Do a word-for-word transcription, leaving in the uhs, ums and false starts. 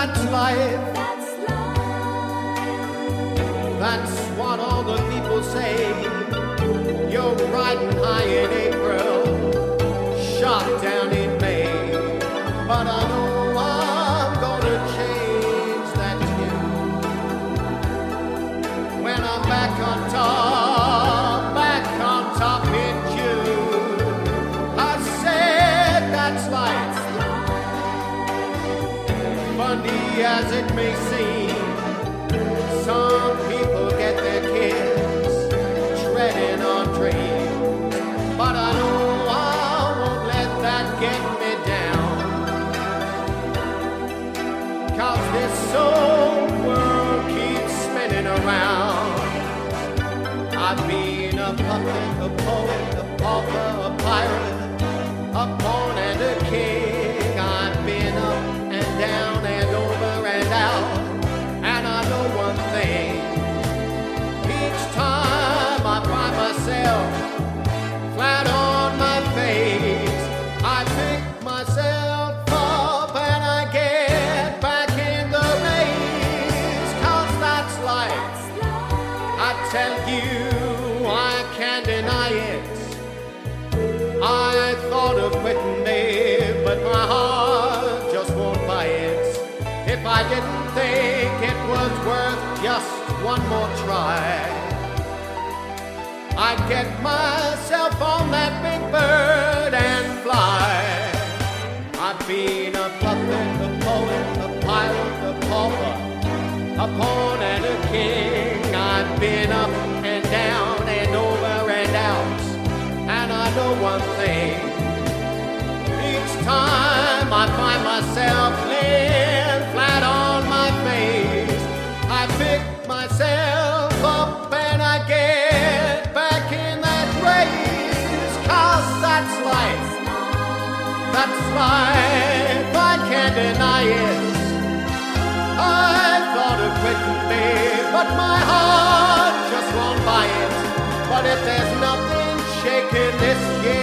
that's life. That's life. That's what all the people say. You're riding high in April, shot down in May. But I know I'm gonna change that tune. When I'm back on top, back on top in June. I said that's life. Funny as it may seem, some people get their kids treading on dreams. But I know I won't let that get me down. 'Cause this old world keeps spinning around. I've been a puppet, a poet, a pauper, a pirate, a pawn and a king. I've been up and down and over and out. And I know one thing, each time I find myself flat on my face, I pick myself up and I get back in the race. 'Cause that's life. I tell you, I can't deny it. I thought of quitting there, but my heart just won't buy it. If I didn't think it was worth just one more try, I'd get myself on that big bird and fly. I've been a puppet, a poet, a pilot, a pauper, a pawn and a king. I've been up and down and over and out. And I know one thing, each time I find myself laying flat on my face, I pick myself up and I get back in that race. 'Cause that's life. That's life. I can't deny it. I thought of quitting there, but my heart just won't buy it. But if there's nothing shaking this year,